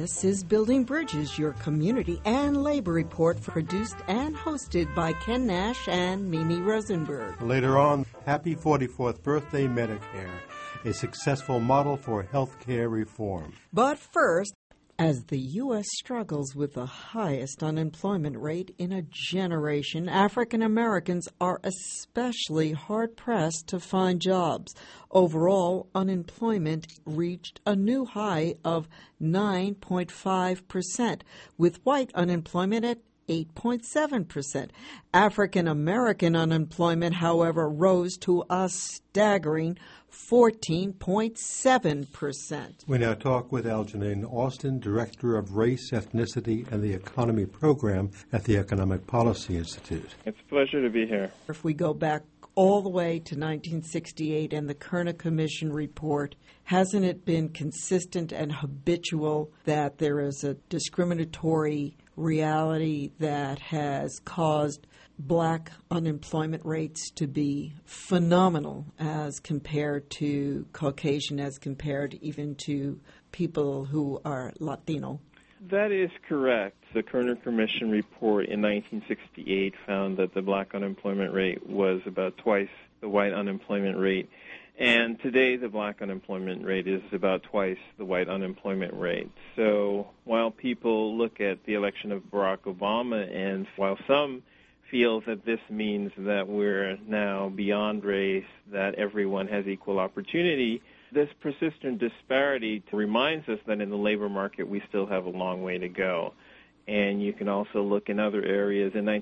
This is Building Bridges, your community and labor report, produced and hosted by Ken Nash and Mimi Rosenberg. Later on, happy 44th birthday, Medicare, a successful model for health care reform. But first, as the U.S. struggles with the highest unemployment rate in a generation, African Americans are especially hard-pressed to find jobs. Overall, unemployment reached a new high of 9.5%, with white unemployment at 8.7%. African American unemployment, however, rose to a staggering 14.7%. We now talk with Algernon Austin, Director of Race, Ethnicity, and the Economy Program at the Economic Policy Institute. It's a pleasure to be here. If we go back all the way to 1968 and the Kerner Commission report, hasn't it been consistent and habitual that there is a discriminatory reality that has caused black unemployment rates to be phenomenal as compared to Caucasian, as compared even to people who are Latino? That is correct. The Kerner Commission report in 1968 found that the black unemployment rate was about twice the white unemployment rate. And today the black unemployment rate is about twice the white unemployment rate. So while people look at the election of Barack Obama, and while some feel that this means that we're now beyond race, that everyone has equal opportunity, this persistent disparity reminds us that in the labor market we still have a long way to go. And you can also look in other areas. In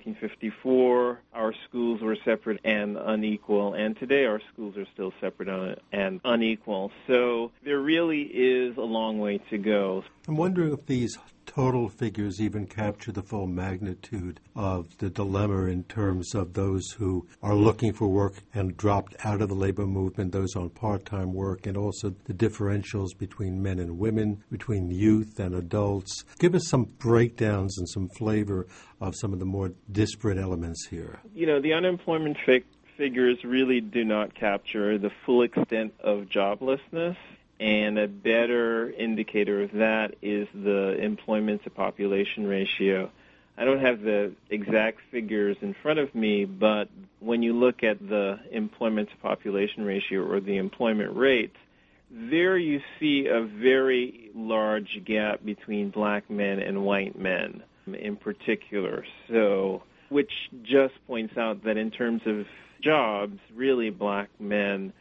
1954, our schools were separate and unequal, and today our schools are still separate and unequal. So there really is a long way to go. I'm wondering if these total figures even capture the full magnitude of the dilemma in terms of those who are looking for work and dropped out of the labor movement, those on part-time work, and also the differentials between men and women, between youth and adults. Give us some breakdowns and some flavor of some of the more disparate elements here. You know, the unemployment figures really do not capture the full extent of joblessness. And a better indicator of that is the employment to population ratio. I don't have the exact figures in front of me, but when you look at the employment to population ratio or the employment rates, there you see a very large gap between black men and white men in particular. So, which just points out that in terms of jobs, really black men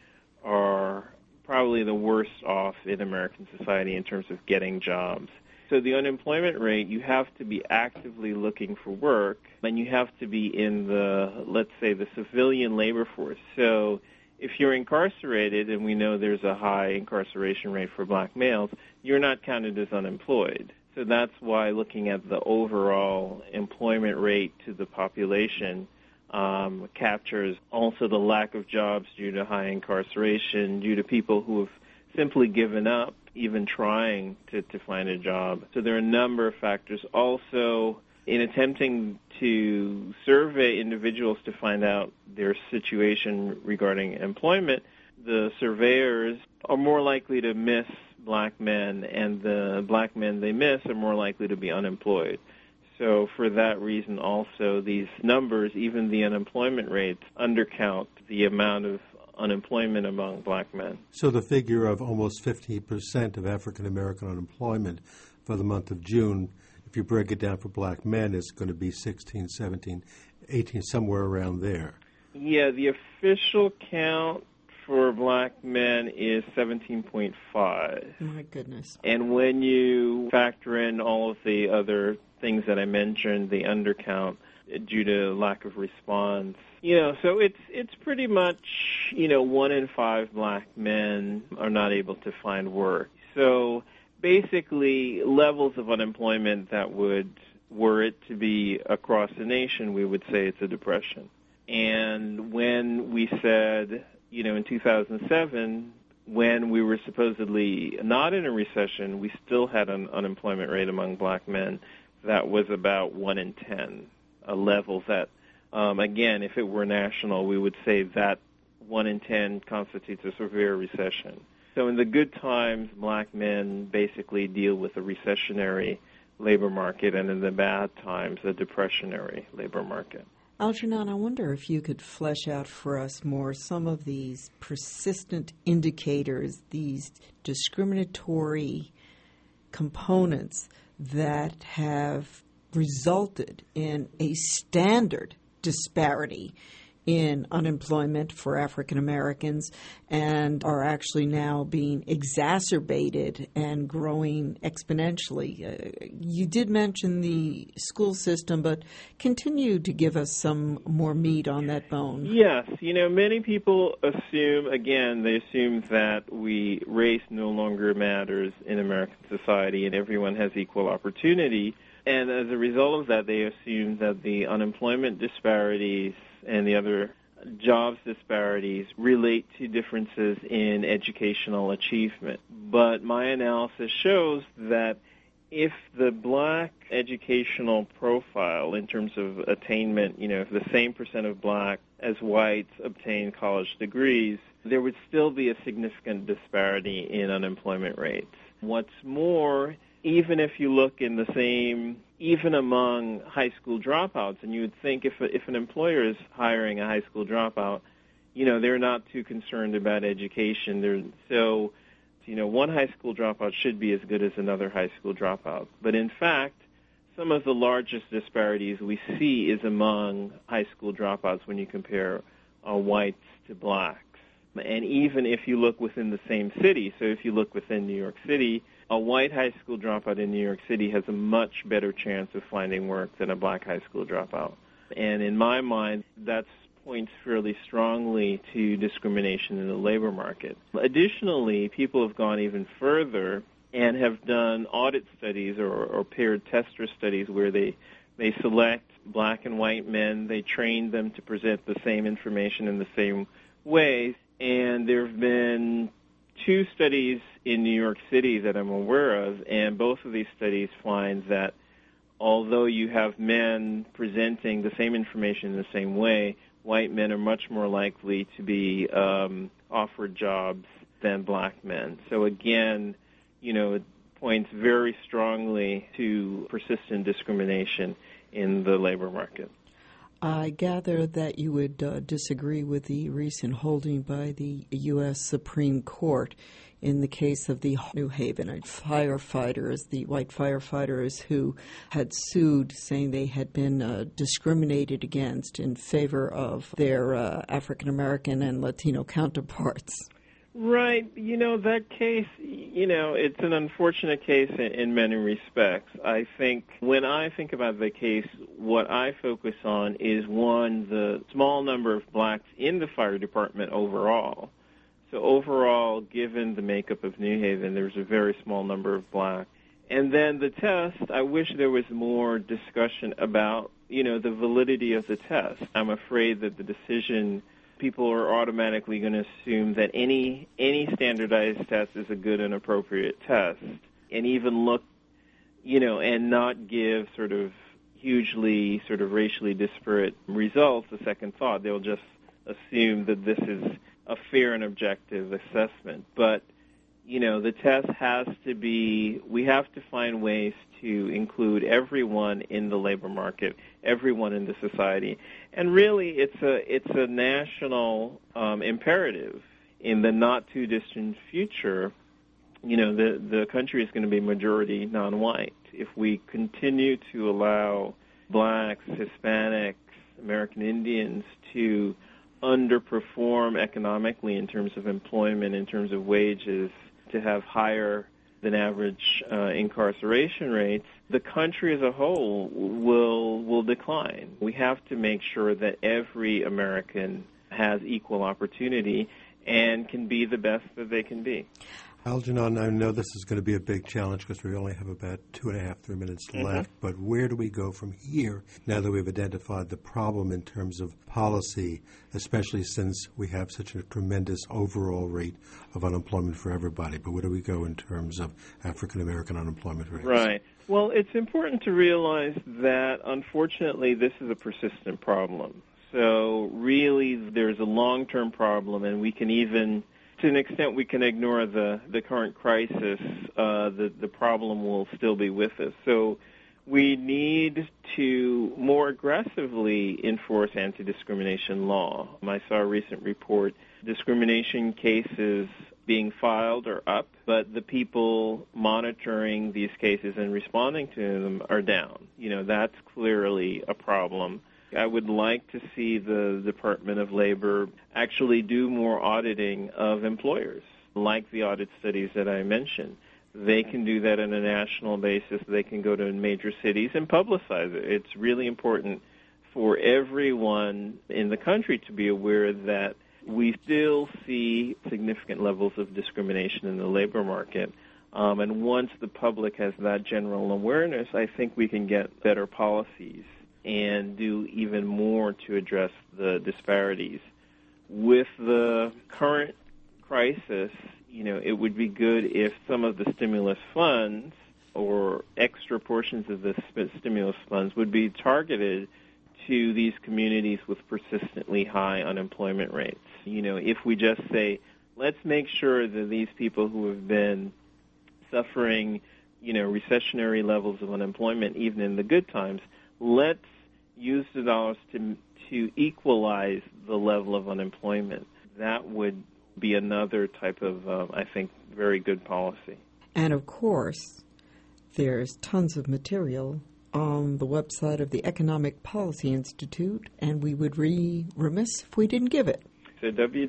are probably the worst off in American society in terms of getting jobs. So the unemployment rate, you have to be actively looking for work, and you have to be in the, let's say, the civilian labor force. So if you're incarcerated, and we know there's a high incarceration rate for black males, you're not counted as unemployed. So that's why looking at the overall employment rate to the population captures also the lack of jobs due to high incarceration, due to people who have simply given up even trying to find a job. So there are a number of factors. Also, in attempting to survey individuals to find out their situation regarding employment, the surveyors are more likely to miss black men, and the black men they miss are more likely to be unemployed. So for that reason also, these numbers, even the unemployment rates, undercount the amount of unemployment among black men. So the figure of almost 50% of African American unemployment for the month of June, if you break it down for black men, is going to be 16, 17, 18, somewhere around there. Yeah, the official count for black men is 17.5. My goodness. And when you factor in all of the other things that I mentioned, the undercount due to lack of response, so it's pretty much, 1 in 5 black men are not able to find work. So basically levels of unemployment that would, were it to be across the nation, we would say it's a depression. And when we said, in 2007, when we were supposedly not in a recession, we still had an unemployment rate among black men that was about 1 in 10, a level that, again, if it were national, we would say that 1 in 10 constitutes a severe recession. So in the good times, black men basically deal with a recessionary labor market, and in the bad times, a depressionary labor market. Algernon, I wonder if you could flesh out for us more some of these persistent indicators, these discriminatory components that have resulted in a standard disparity in unemployment for African Americans and are actually now being exacerbated and growing exponentially. You did mention the school system, but continue to give us some more meat on that bone. Yes. Many people assume that race no longer matters in American society and everyone has equal opportunity. And as a result of that, they assume that the unemployment disparities and the other jobs disparities relate to differences in educational achievement. But my analysis shows that if the black educational profile in terms of attainment, if the same percent of black as whites obtain college degrees, there would still be a significant disparity in unemployment rates. What's more, even if you look even among high school dropouts, and you would think if an employer is hiring a high school dropout, they're not too concerned about education. One high school dropout should be as good as another high school dropout. But in fact, some of the largest disparities we see is among high school dropouts when you compare whites to blacks. And even if you look within the same city, so if you look within New York City, a white high school dropout in New York City has a much better chance of finding work than a black high school dropout. And in my mind, that points fairly strongly to discrimination in the labor market. Additionally, people have gone even further and have done audit studies or paired tester studies where they select black and white men, they train them to present the same information in the same ways, and there have been 2 studies in New York City that I'm aware of, and both of these studies find that although you have men presenting the same information in the same way, white men are much more likely to be offered jobs than black men. So again, it points very strongly to persistent discrimination in the labor market. I gather that you would disagree with the recent holding by the U.S. Supreme Court in the case of the New Haven firefighters, the white firefighters who had sued saying they had been discriminated against in favor of their African-American and Latino counterparts. Right. That case, it's an unfortunate case in many respects. I think when I think about the case, what I focus on is, one, the small number of blacks in the fire department overall. So overall, given the makeup of New Haven, there's a very small number of blacks. And then the test, I wish there was more discussion about, the validity of the test. I'm afraid that the decision, people are automatically going to assume that any standardized test is a good and appropriate test, and even look, and not give sort of hugely sort of racially disparate results a second thought. They'll just assume that this is a fair and objective assessment. But, the test has to be, we have to find ways to include everyone in the labor market, everyone in the society. And really, it's a national imperative. In the not-too-distant future, the country is going to be majority non-white. If we continue to allow blacks, Hispanics, American Indians to underperform economically in terms of employment, in terms of wages, to have higher than average incarceration rates, the country as a whole will decline. We have to make sure that every American has equal opportunity and can be the best that they can be. Algernon, I know this is going to be a big challenge because we only have about 2.5-3 minutes left, but where do we go from here now that we've identified the problem in terms of policy, especially since we have such a tremendous overall rate of unemployment for everybody? But where do we go in terms of African-American unemployment rates? Right. Well, it's important to realize that, unfortunately, this is a persistent problem. So really, there's a long-term problem, and we can even to an extent we can ignore the current crisis, the problem will still be with us. So we need to more aggressively enforce anti-discrimination law. I saw a recent report, discrimination cases being filed are up, but the people monitoring these cases and responding to them are down. That's clearly a problem. I would like to see the Department of Labor actually do more auditing of employers, like the audit studies that I mentioned. They can do that on a national basis. They can go to major cities and publicize it. It's really important for everyone in the country to be aware that we still see significant levels of discrimination in the labor market. And once the public has that general awareness, I think we can get better policies and do even more to address the disparities. With the current crisis, it would be good if some of the stimulus funds or extra portions of the stimulus funds would be targeted to these communities with persistently high unemployment rates. If we just say, let's make sure that these people who have been suffering, recessionary levels of unemployment, even in the good times, let's use the dollars to equalize the level of unemployment. That would be another type of, I think, very good policy. And of course, there's tons of material on the website of the Economic Policy Institute, and we would be remiss if we didn't give it. So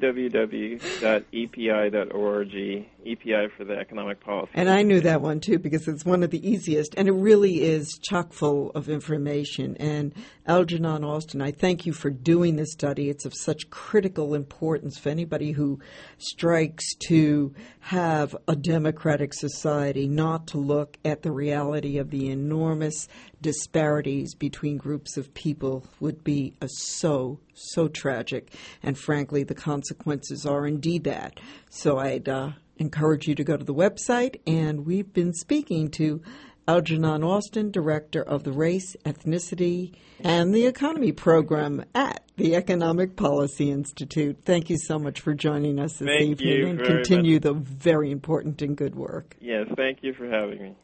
www.epi.org, EPI for the Economic Policy. And I knew that one, too, because it's one of the easiest, and it really is chock full of information. And Algernon Austin, I thank you for doing this study. It's of such critical importance for anybody who strikes to have a democratic society, not to look at the reality of the enormous disparities between groups of people would be so tragic. And frankly, the consequences are indeed that. So I'd encourage you to go to the website. And we've been speaking to Algernon Austin, Director of the Race, Ethnicity, and the Economy Program at the Economic Policy Institute. Thank you so much for joining us this evening, and continue the very important and good work. Yes, thank you for having me.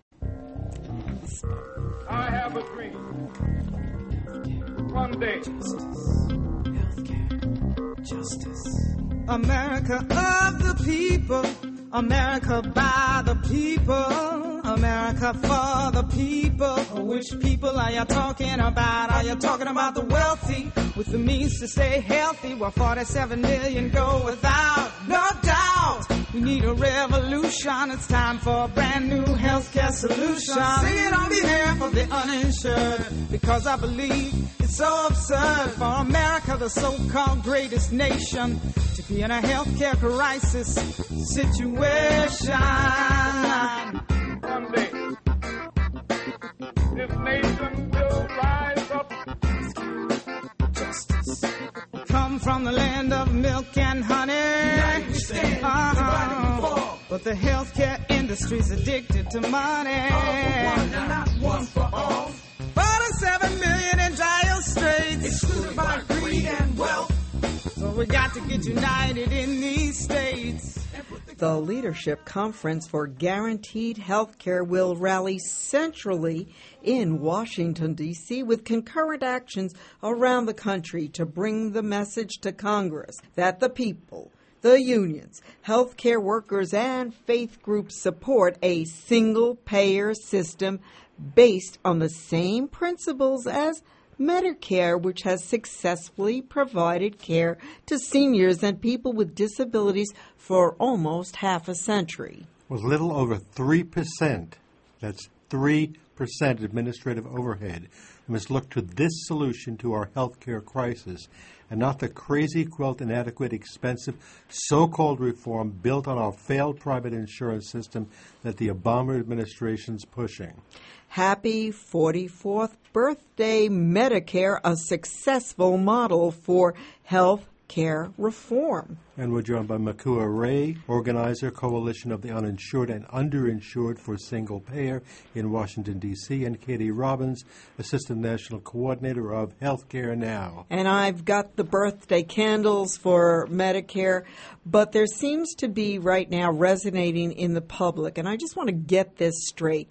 I have a dream. One day. Justice. America of the people. America by the people. America for the people. Which people are you talking about? Are you talking about the wealthy with the means to stay healthy while 47 million go without? No doubt. We need a revolution. It's time for a brand new healthcare solution. Sing it on behalf of the uninsured, because I believe it's so absurd for America, the so-called greatest nation, to be in a healthcare crisis situation. One day, this nation will rise up. Justice. Come from the land of milk and honey. But the healthcare industry's addicted to money. Not one for all. 47 million in dire straits, excluded by greed and wealth. So we got to get united in these states. The Leadership Conference for Guaranteed Health Care will rally centrally in Washington, D.C., with concurrent actions around the country to bring the message to Congress that the people, the unions, healthcare workers, and faith groups support a single-payer system based on the same principles as Medicare, which has successfully provided care to seniors and people with disabilities for almost half a century. With little over 3%, that's 3% administrative overhead, we must look to this solution to our health care crisis and not the crazy quilt, inadequate, expensive, so-called reform built on our failed private insurance system that the Obama administration's pushing. Happy 44th birthday, Medicare, a successful model for health care reform. And we're joined by Makua Ray, organizer, Coalition of the Uninsured and Underinsured for Single Payer in Washington, D.C., and Katie Robbins, Assistant National Coordinator of Healthcare Now. And I've got the birthday candles for Medicare, but there seems to be right now resonating in the public, and I just want to get this straight.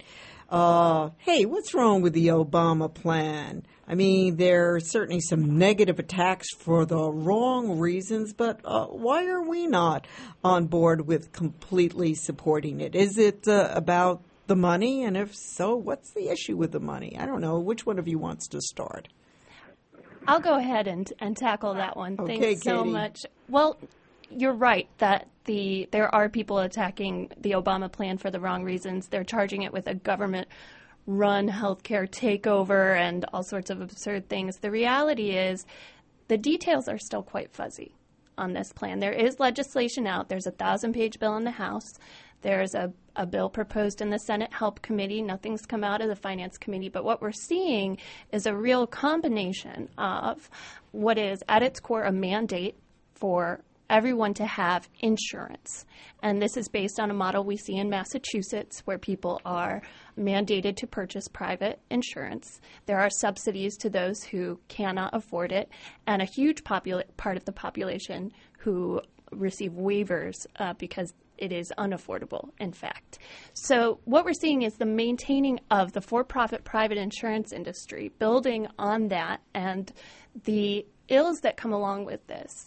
Hey, what's wrong with the Obama plan? I mean, there are certainly some negative attacks for the wrong reasons, but why are we not on board with completely supporting it? Is it about the money? And if so, what's the issue with the money? I don't know. Which one of you wants to start? I'll go ahead and tackle that one. Okay, Thanks so Katie. much. Well, you're right that there are people attacking the Obama plan for the wrong reasons. They're charging it with a government-run healthcare takeover and all sorts of absurd things. The reality is the details are still quite fuzzy on this plan. There is legislation out. There's a 1,000-page bill in the House. There's a bill proposed in the Senate Help Committee. Nothing's come out of the Finance Committee. But what we're seeing is a real combination of what is, at its core, a mandate for everyone to have insurance. And this is based on a model we see in Massachusetts where people are mandated to purchase private insurance. There are subsidies to those who cannot afford it, and a huge part of the population who receive waivers because it is unaffordable, in fact. So what we're seeing is the maintaining of the for-profit private insurance industry, building on that, and the ills that come along with this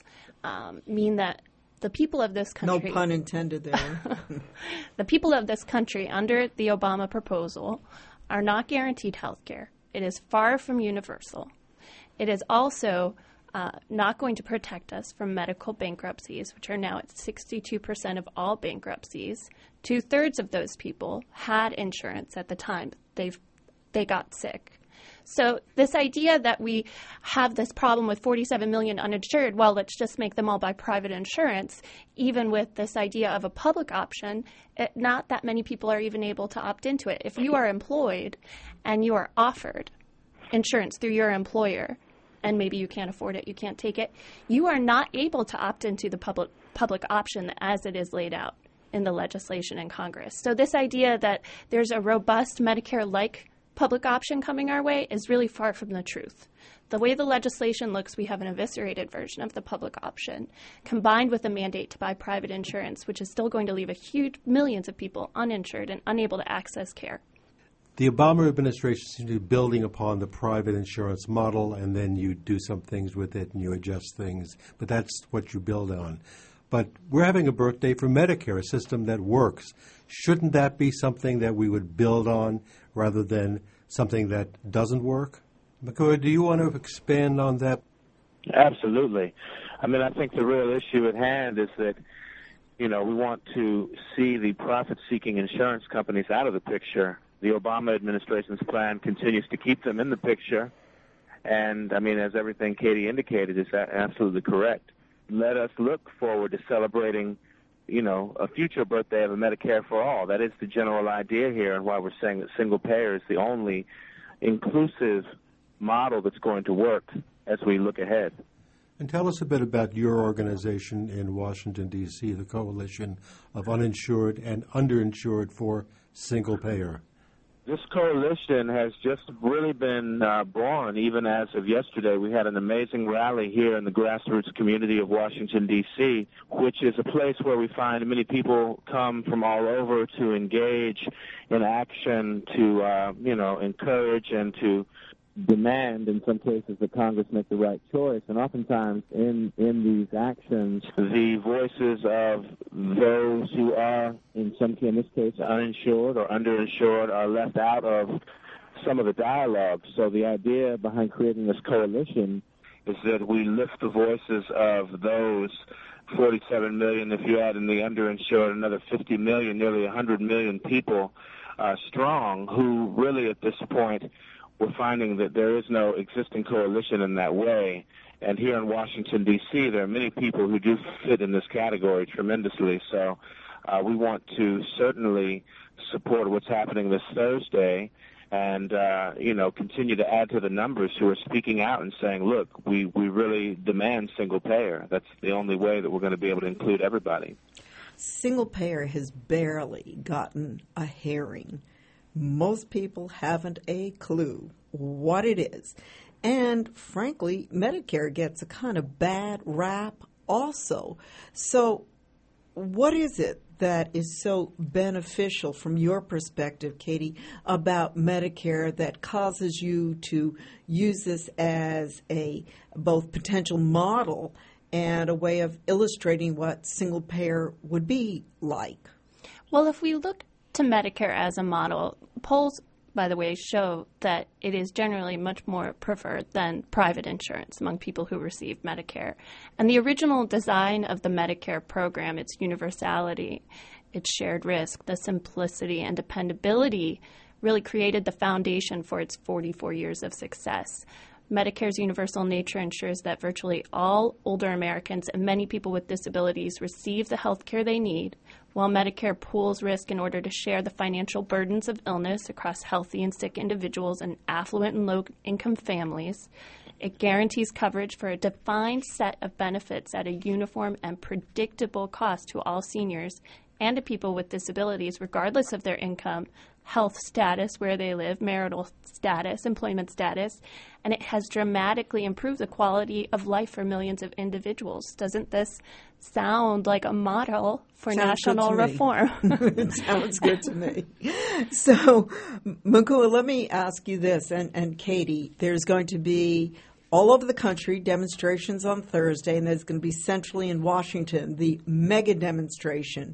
mean that the people of this country... No pun intended there. The people of this country, under the Obama proposal, are not guaranteed health care. It is far from universal. It is also not going to protect us from medical bankruptcies, which are now at 62% of all bankruptcies. 2/3 of those people had insurance at the time they got sick. So this idea that we have this problem with 47 million uninsured, well, let's just make them all buy private insurance, even with this idea of a public option, not that many people are even able to opt into it. If you are employed and you are offered insurance through your employer, and maybe you can't afford it, you can't take it, you are not able to opt into the public option as it is laid out in the legislation in Congress. So this idea that there's a robust Medicare-like public option coming our way is really far from the truth. The way the legislation looks, we have an eviscerated version of the public option, combined with a mandate to buy private insurance, which is still going to leave a huge millions of people uninsured and unable to access care. The Obama administration seems to be building upon the private insurance model, and then you do some things with it and you adjust things, but that's what you build on. But we're having a birthday for Medicare, a system that works. Shouldn't that be something that we would build on rather than something that doesn't work? Makua, do you want to expand on that? Absolutely. I mean, I think the real issue at hand is that, we want to see the profit-seeking insurance companies out of the picture. The Obama administration's plan continues to keep them in the picture. And, I mean, as everything Katie indicated is absolutely correct. Let us look forward to celebrating, a future birthday of a Medicare for all. That is the general idea here, and why we're saying that single payer is the only inclusive model that's going to work as we look ahead. And tell us a bit about your organization in Washington, D.C., the Coalition of Uninsured and Underinsured for Single Payer. This coalition has just really been born. Even as of yesterday, we had an amazing rally here in the grassroots community of Washington, D.C., which is a place where we find many people come from all over to engage in action, to, encourage and to demand, in some cases, that Congress make the right choice. And oftentimes in these actions, the voices of those who are, in this case, uninsured or underinsured, are left out of some of the dialogue. So the idea behind creating this coalition is that we lift the voices of those 47 million, if you add in the underinsured, another 50 million, nearly 100 million people strong, who really at this point we're finding that there is no existing coalition in that way. And here in Washington, D.C., there are many people who do fit in this category tremendously. So we want to certainly support what's happening this Thursday and continue to add to the numbers who are speaking out and saying, look, we really demand single payer. That's the only way that we're going to be able to include everybody. Single payer has barely gotten a hearing. Most people haven't a clue what it is. And frankly, Medicare gets a kind of bad rap also. So what is it that is so beneficial from your perspective, Katie, about Medicare that causes you to use this as a both potential model and a way of illustrating what single payer would be like? Well, if we look to Medicare as a model, polls, by the way, show that it is generally much more preferred than private insurance among people who receive Medicare. And the original design of the Medicare program, its universality, its shared risk, the simplicity and dependability, really created the foundation for its 44 years of success. Medicare's universal nature ensures that virtually all older Americans and many people with disabilities receive the health care they need, while Medicare pools risk in order to share the financial burdens of illness across healthy and sick individuals and affluent and low-income families. It guarantees coverage for a defined set of benefits at a uniform and predictable cost to all seniors and to people with disabilities, regardless of their income, health status, where they live, marital status, employment status, and it has dramatically improved the quality of life for millions of individuals. Doesn't this sound like a model for national reform? It sounds good to me. So, Mukua, let me ask you this, and Katie, there's going to be all over the country demonstrations on Thursday, and there's going to be centrally in Washington, the mega demonstration.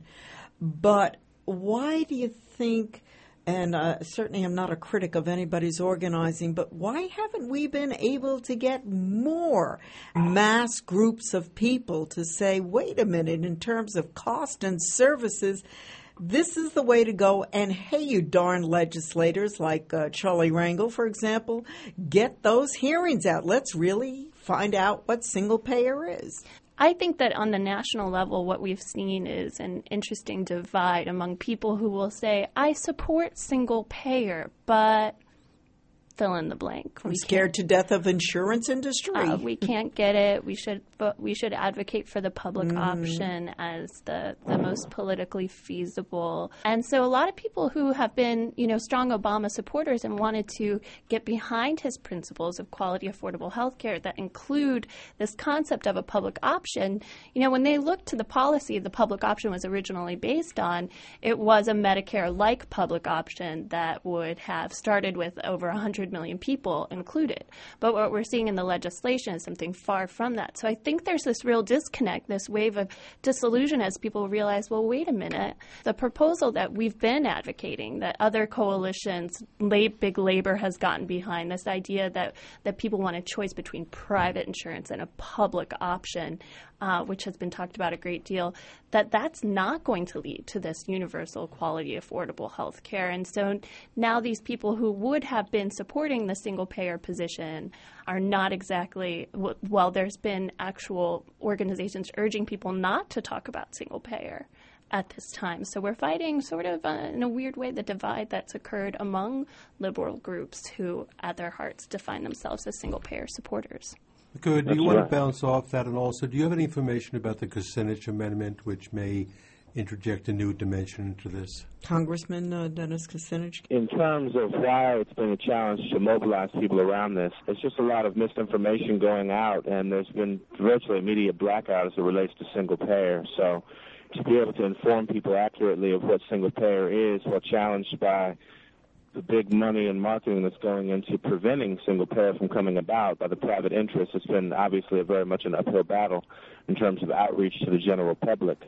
But why do you think, and certainly I'm not a critic of anybody's organizing, but why haven't we been able to get more mass groups of people to say, wait a minute, in terms of cost and services, this is the way to go, and hey, you darn legislators like Charlie Rangel, for example, get those hearings out. Let's really find out what single payer is. I think that on the national level, what we've seen is an interesting divide among people who will say, I support single payer, but fill in the blank. I'm scared to death of insurance industry. We can't get it. We should advocate for the public option as the most politically feasible. And so a lot of people who have been, strong Obama supporters and wanted to get behind his principles of quality, affordable health care that include this concept of a public option, when they looked to the policy the public option was originally based on, it was a Medicare-like public option that would have started with over 100 million people included. But what we're seeing in the legislation is something far from that. So I think there's this real disconnect, this wave of disillusion as people realize, well, wait a minute, the proposal that we've been advocating, that other coalitions, big labor has gotten behind, this idea that people want a choice between private insurance and a public option, which has been talked about a great deal, that's not going to lead to this universal quality, affordable health care. And so now these people who would have been supporting the single-payer position are not exactly, well, there's been actual organizations urging people not to talk about single-payer at this time. So we're fighting sort of, in a weird way, the divide that's occurred among liberal groups who, at their hearts, define themselves as single-payer supporters. Good. Do you want to bounce off that? And also, do you have any information about the Kucinich Amendment, which may interject a new dimension into this? Congressman Dennis Kucinich? In terms of why it's been a challenge to mobilize people around this, there's just a lot of misinformation going out, and there's been virtually a media blackout as it relates to single payer. So to be able to inform people accurately of what single payer is while challenged by the big money and marketing that's going into preventing single payer from coming about by the private interests, it's been obviously very much an uphill battle in terms of outreach to the general public.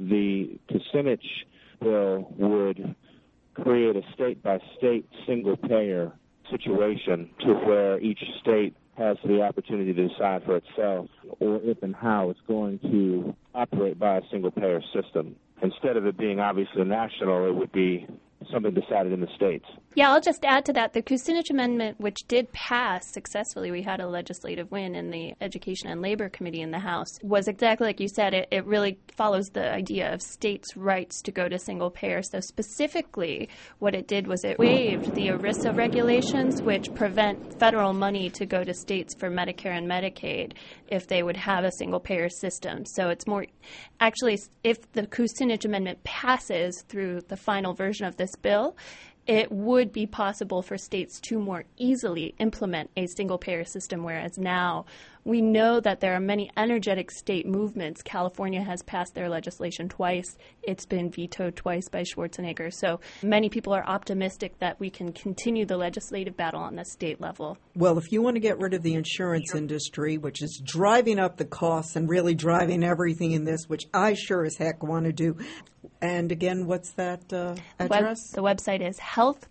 The Kucinich bill would create a state-by-state single-payer situation to where each state has the opportunity to decide for itself or if and how it's going to operate by a single-payer system. Instead of it being obviously national, it would be something decided in the states. Yeah, I'll just add to that. The Kucinich Amendment, which did pass successfully, we had a legislative win in the Education and Labor Committee in the House, was exactly like you said. It really follows the idea of states' rights to go to single payer. So specifically, what it did was it waived the ERISA regulations, which prevent federal money to go to states for Medicare and Medicaid if they would have a single payer system. So it's more, actually, if the Kucinich Amendment passes through the final version of this bill, it would be possible for states to more easily implement a single-payer system, whereas now we know that there are many energetic state movements. California has passed their legislation twice. It's been vetoed twice by Schwarzenegger. So many people are optimistic that we can continue the legislative battle on the state level. Well, if you want to get rid of the insurance industry, which is driving up the costs and really driving everything in this, which I sure as heck want to do. And again, what's that address? The website is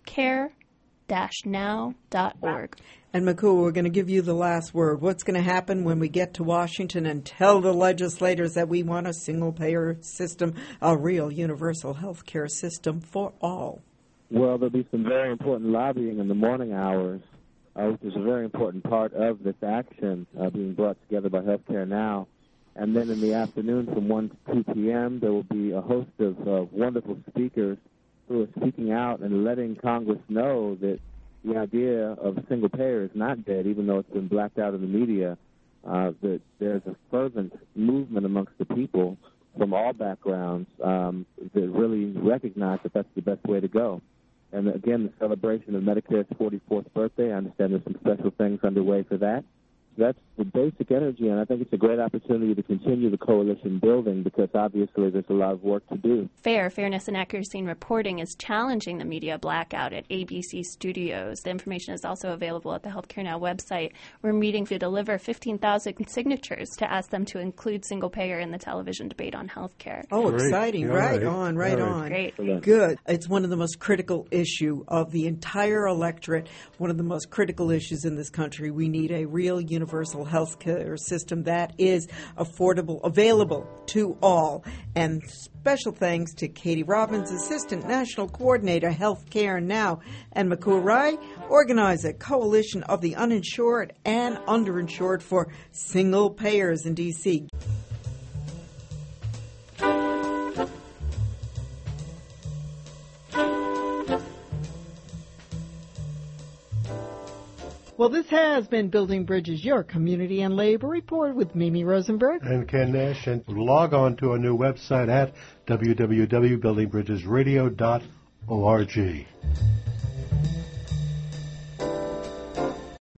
healthcare-now.org. And Makua, we're going to give you the last word. What's going to happen when we get to Washington and tell the legislators that we want a single-payer system, a real universal health care system for all? Well, there'll be some very important lobbying in the morning hours, which is a very important part of this action being brought together by Healthcare Now. And then in the afternoon from 1 to 2 p.m., there will be a host of wonderful speakers who are speaking out and letting Congress know that the idea of a single payer is not dead, even though it's been blacked out in the media, that there's a fervent movement amongst the people from all backgrounds that really recognize that that's the best way to go. And again, the celebration of Medicare's 44th birthday, I understand there's some special things underway for that. That's the basic energy, and I think it's a great opportunity to continue the coalition building because obviously there's a lot of work to do. Fairness, and Accuracy in Reporting is challenging the media blackout at ABC Studios. The information is also available at the Healthcare Now website. We're meeting to deliver 15,000 signatures to ask them to include single payer in the television debate on healthcare. Oh, Great. exciting. Yeah, right on. Great. Good. It's one of the most critical issue of the entire electorate, one of the most critical issues in this country. We need a real universal health care system that is affordable, available to all. And special thanks to Katie Robbins, Assistant National Coordinator, Healthcare Now, and Makua Rai, organizer, Coalition of the Uninsured and Underinsured for Single Payers in D.C. Well, this has been Building Bridges, your community and labor report with Mimi Rosenberg and Ken Nash. And log on to our new website at www.buildingbridgesradio.org.